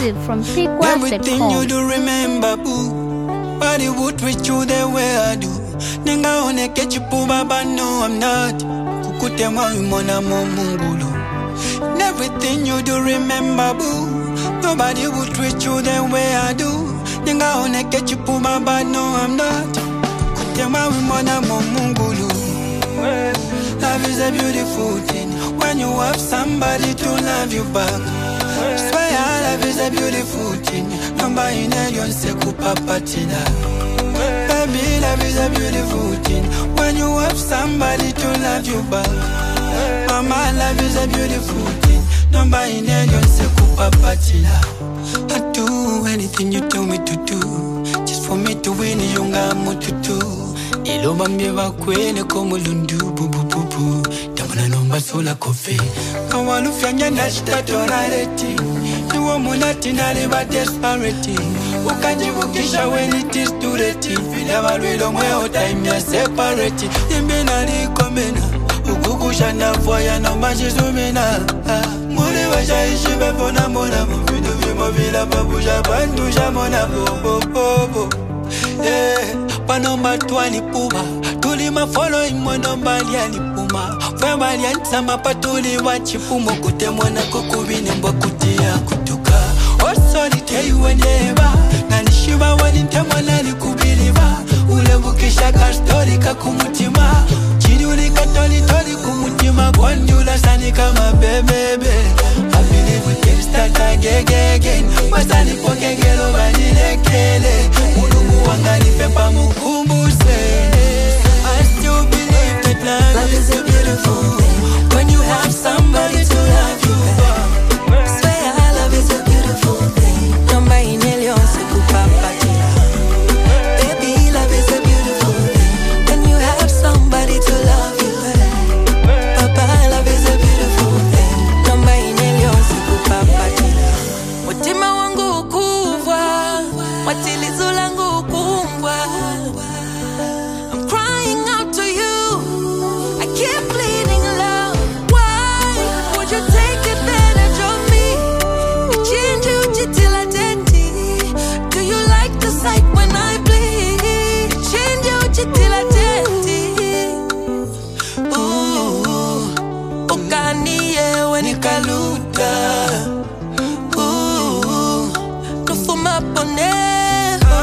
Exclusive from Everything you freequad.com. do, remember, boo. Body would treat you the way I do. Ninga one kechipu baba, no, I'm not. Kukute mwa mona mungulu. And everything you do, remember, boo. Nobody would treat you the way I do. Ninga one kechipu baba, no, I'm not. Kukute mwa mona mungulu. Love is a beautiful thing when you have somebody to love you back. Swear love is a beautiful thing. Number in a se kupapatina. Baby, love is a beautiful thing when you have somebody to love you back. Mama, love is a beautiful thing. Number in a se kupapatina. I do anything you tell me to do, just for me to win. Yunga mututu. Ilomba mbiwa kwene komulundu bubububu. Tamana nomba sola kofi. Kawalu fyanya nashita tonareti. Niwo munati nariba desperate. Ukajivukisha when it is too late. Fila walwilo mweo time ya separate. Nimbe nari komena. Ukukusha na fwaya nomba jizumina. Mure washa ishibe fona mona. Mfidu vimo vila babuja bandusha mona bobo. Panomba twali puma tuli ma following monomba liali puma fema lianza mapatuli wachipumo kutemwana kokubine mbwa kutia kutuka osoli teyu weneba nanishiba wanintemwa nali kubiliba ulebukisha ka story kakumutima chiduli katoli toli kumutima kwanjula sani kama bebebe I believe we can start again masani pokegelo vanilekele Mulungu wangani pepa mukumbuse I still believe that love is a beautiful thing when you have somebody to love you. Swear love is a beautiful thing. Nomba inelion se kupapatia. Baby, love is a beautiful thing when you have somebody to love you. Papa, love is a beautiful thing. Nomba inelion se kupapatia. Mutima wangu ukuvwa, matilizo langu ukumbwa. I'm crying out to you. I keep bleeding love. Why would you take advantage of me? Change you till I do you like the sight when I bleed? Change you till I ooh, ukaniye when ikaluta. Ooh, nufuma poneho.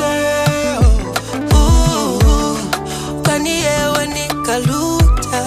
Ooh, ukaniye when ikaluta.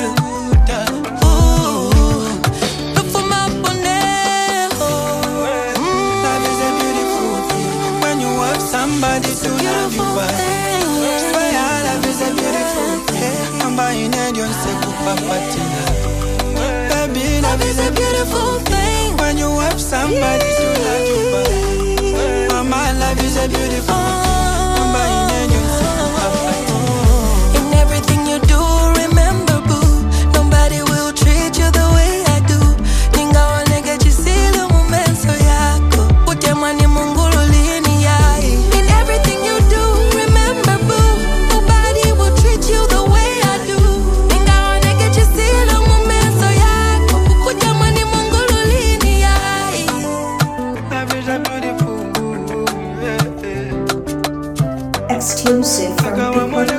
Ooh, nufuma poneho. Love is a beautiful thing when you have somebody to love you back. Swear love is a beautiful thing. Number in a yon se kupapatina. Baby, love is a beautiful thing when you have somebody to love you back. Mama, love is a beautiful thing. Number in a yon se kupapatina. In everything you do, remember, boo, nobody will treat you the way I do. Ninga wanege chisile mumenso yako. Utemani mungulu lini yai. In everything you do, remember, boo, nobody will treat you the way I do. Ninga wanege chisile mumenso yako. Utemani mungulu lini yai. Love is a beautiful, Exclusive from freequad.com.